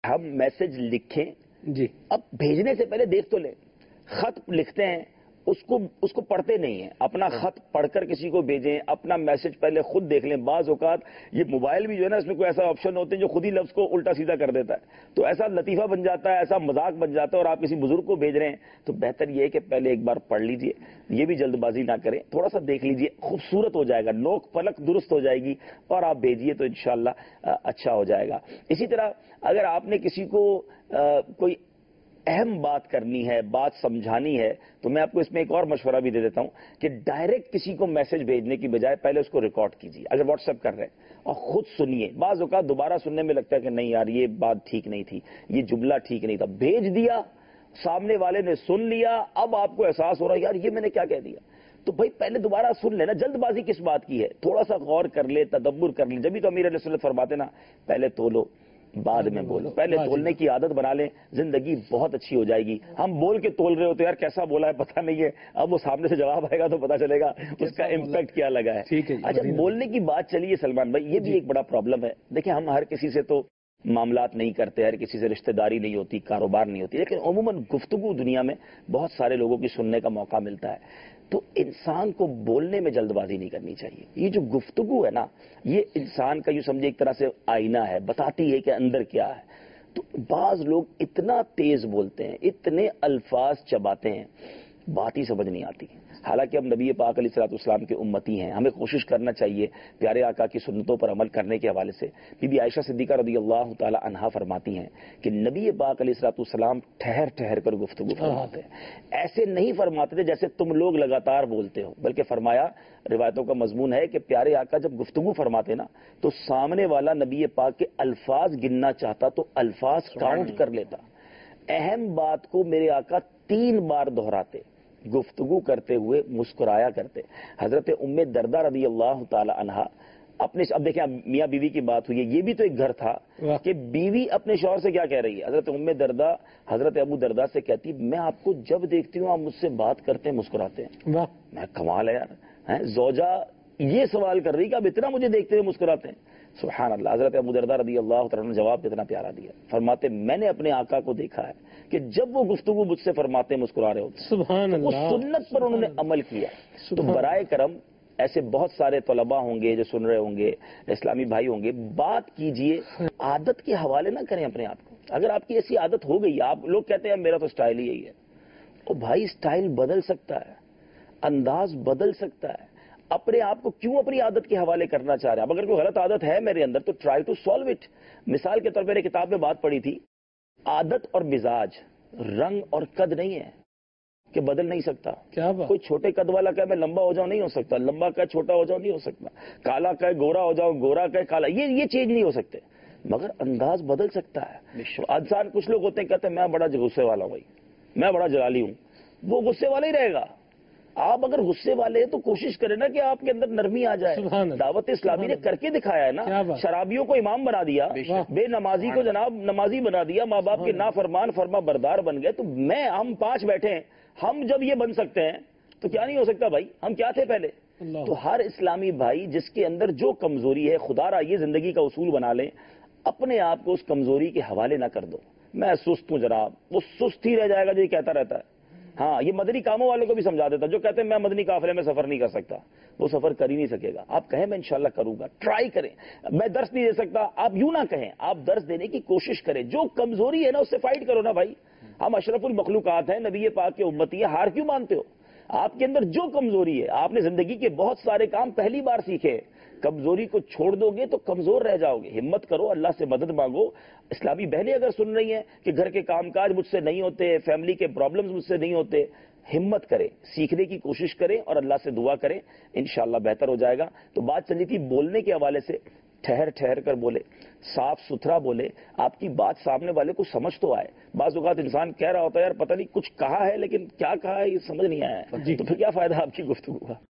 ہم میسج لکھیں جی، اب بھیجنے سے پہلے دیکھ تو لیں. خط لکھتے ہیں اس کو پڑھتے نہیں ہیں. اپنا خط پڑھ کر کسی کو بھیجیں, اپنا میسج پہلے خود دیکھ لیں. بعض اوقات یہ موبائل بھی جو ہے نا, اس میں کوئی ایسا آپشن ہوتے ہیں جو خود ہی لفظ کو الٹا سیدھا کر دیتا ہے, تو ایسا لطیفہ بن جاتا ہے, ایسا مذاق بن جاتا ہے. اور آپ کسی بزرگ کو بھیج رہے ہیں تو بہتر یہ ہے کہ پہلے ایک بار پڑھ لیجئے. یہ بھی جلد بازی نہ کریں, تھوڑا سا دیکھ لیجئے, خوبصورت ہو جائے گا, نوک پلک درست ہو جائے گی اور آپ بھیجیے تو انشاءاللہ اچھا ہو جائے گا. اسی طرح اگر آپ نے کسی کو کوئی اہم بات کرنی ہے, بات سمجھانی ہے, تو میں آپ کو اس میں ایک اور مشورہ بھی دے دیتا ہوں کہ ڈائریکٹ کسی کو میسج بھیجنے کی بجائے پہلے اس کو ریکارڈ کیجیے اگر واٹس ایپ کر رہے ہیں, اور خود سنیے. بعض اوقات دوبارہ سننے میں لگتا ہے کہ نہیں یار یہ بات ٹھیک نہیں تھی, یہ جملہ ٹھیک نہیں تھا. بھیج دیا, سامنے والے نے سن لیا, اب آپ کو احساس ہو رہا ہے یار یہ میں نے کیا کہہ دیا, تو بھائی پہلے دوبارہ سن لینا. جلد بازی کس بات کی ہے, تھوڑا سا غور کر لے, تدبر کر لے. جبھی تو امیر علیہ السلام فرماتے نا پہلے تولو بعد میں بولو. پہلے تولنے کی عادت بنا لیں, زندگی بہت اچھی ہو جائے گی. ہم بول کے تول رہے ہوتے یار کیسا بولا ہے پتہ نہیں ہے, اب وہ سامنے سے جواب آئے گا تو پتہ چلے گا اس کا امپیکٹ کیا لگا ہے. اچھا, بولنے کی بات چلیے سلمان بھائی, یہ بھی ایک بڑا پرابلم ہے. دیکھیں ہم ہر کسی سے تو معاملات نہیں کرتے, ہر کسی سے رشتہ داری نہیں ہوتی, کاروبار نہیں ہوتی, لیکن عموماً گفتگو دنیا میں بہت سارے لوگوں کی سننے کا موقع ملتا ہے. تو انسان کو بولنے میں جلد بازی نہیں کرنی چاہیے. یہ جو گفتگو ہے نا, یہ انسان کا یوں سمجھے ایک طرح سے آئینہ ہے, بتاتی ہے کہ اندر کیا ہے. تو بعض لوگ اتنا تیز بولتے ہیں, اتنے الفاظ چباتے ہیں, بات ہی سمجھ نہیں آتی. حالانکہ ہم نبی پاک علیہ الصلوۃ والسلام کے امتی ہیں, ہمیں کوشش کرنا چاہیے پیارے آقا کی سنتوں پر عمل کرنے کے حوالے سے. بی بی عائشہ صدیقہ رضی اللہ تعالی عنہا فرماتی ہیں کہ نبی پاک علیہ الصلوۃ والسلام ٹھہر ٹھہر کر گفتگو فرماتے ہیں. ایسے نہیں فرماتے تھے جیسے تم لوگ لگاتار بولتے ہو, بلکہ فرمایا, روایتوں کا مضمون ہے کہ پیارے آقا جب گفتگو فرماتے نا تو سامنے والا نبی پاک کے الفاظ گننا چاہتا تو الفاظ کاؤنٹ کر لیتا. اہم بات کو میرے آقا 3 بار دہراتے, گفتگو کرتے ہوئے مسکرایا کرتے. حضرت ام دردہ رضی اللہ تعالی عنہا اپنے, اب دیکھیں میاں بیوی کی بات ہوئی ہے, یہ بھی تو ایک گھر تھا کہ بیوی اپنے شوہر سے کیا کہہ رہی ہے. حضرت ام دردہ حضرت ابو دردہ سے کہتی میں آپ کو جب دیکھتی ہوں آپ مجھ سے بات کرتے ہیں مسکراتے ہیں. میں کمال ہے یار, زوجہ یہ سوال کر رہی کہ آپ اتنا مجھے دیکھتے ہوئے مسکراتے ہیں. سبحان اللہ. حضرت ابو دردہ رضی اللہ تعالیٰ نے جواب اتنا پیارا دیا, فرماتے میں نے اپنے آقا کو دیکھا ہے کہ جب وہ گفتگو مجھ سے فرماتے مسکرا رہے ہوتے, سبحان اللہ, اس سنت پر انہوں نے عمل کیا. تو برائے کرم ایسے بہت سارے طلباء ہوں گے جو سن رہے ہوں گے, اسلامی بھائی ہوں گے, بات کیجئے, عادت کے حوالے نہ کریں اپنے آپ کو. اگر آپ کی ایسی عادت ہو گئی, آپ لوگ کہتے ہیں میرا تو سٹائل ہی یہی ہے, تو بھائی سٹائل بدل سکتا ہے, انداز بدل سکتا ہے. اپنے آپ کو کیوں اپنی عادت کے حوالے کرنا چاہ رہے ہیں؟ اب اگر کوئی غلط عادت ہے میرے اندر تو ٹرائی ٹو سالو اٹ. مثال کے طور پر ایک کتاب میں بات پڑھی تھی, عادت اور مزاج رنگ اور قد نہیں ہے کہ بدل نہیں سکتا. کوئی چھوٹے قد والا کہ میں لمبا ہو جاؤں نہیں ہو سکتا, لمبا کہ چھوٹا ہو جاؤں نہیں ہو سکتا, کالا کہ گورا ہو جاؤں, گورا کہ کالا, یہ چینج نہیں ہو سکتے, مگر انداز بدل سکتا ہے. انسان کچھ لوگ ہوتے ہیں کہتے ہیں میں بڑا غصے والا ہوں, بھائی میں بڑا جلالی ہوں, وہ غصے والا ہی رہے گا. آپ اگر غصے والے ہیں تو کوشش کریں نا کہ آپ کے اندر نرمی آ جائے. دعوت اسلامی نے کر کے دکھایا ہے نا, شرابیوں کو امام بنا دیا, بے نمازی کو جناب نمازی بنا دیا, ماں باپ کے نافرمان فرما بردار بن گئے. تو ہم 5 بیٹھے ہیں, ہم جب یہ بن سکتے ہیں تو کیا نہیں ہو سکتا بھائی, ہم کیا تھے پہلے. تو ہر اسلامی بھائی جس کے اندر جو کمزوری ہے, خدا را یہ زندگی کا اصول بنا لیں, اپنے آپ کو اس کمزوری کے حوالے نہ کر دو. میں سست ہوں جناب, وہ سست ہی رہ جائے گا جو یہ کہتا رہتا ہے. ہاں, یہ مدنی کاموں والوں کو بھی سمجھا دیتا, جو کہتے ہیں میں مدنی قافلے میں سفر نہیں کر سکتا, وہ سفر کر ہی نہیں سکے گا. آپ کہیں میں انشاءاللہ کروں گا, ٹرائی کریں. میں درس نہیں دے سکتا, آپ یوں نہ کہیں, آپ درس دینے کی کوشش کریں. جو کمزوری ہے نا اس سے فائٹ کرو نا بھائی. ہم اشرف المخلوقات ہیں, نبی پاک کے امتی ہیں, ہار کیوں مانتے ہو؟ آپ کے اندر جو کمزوری ہے, آپ نے زندگی کے بہت سارے کام پہلی بار سیکھے, کمزوری کو چھوڑ دو گے تو کمزور رہ جاؤ گے. ہمت کرو, اللہ سے مدد مانگو. اسلامی بہنیں اگر سن رہی ہیں کہ گھر کے کام کاج مجھ سے نہیں ہوتے, فیملی کے پرابلمز مجھ سے نہیں ہوتے, ہمت کریں, سیکھنے کی کوشش کریں اور اللہ سے دعا کریں, انشاءاللہ بہتر ہو جائے گا. تو بات چلی تھی بولنے کے حوالے سے, ٹھہر ٹھہر کر بولے, صاف ستھرا بولے, آپ کی بات سامنے والے کو سمجھ تو آئے. بعض اوقات انسان کہہ رہا ہوتا ہے یار پتہ نہیں کچھ کہا ہے لیکن کیا کہا ہے یہ سمجھ نہیں آیا ہے, تو پھر کیا فائدہ آپ کی گفتگو کا.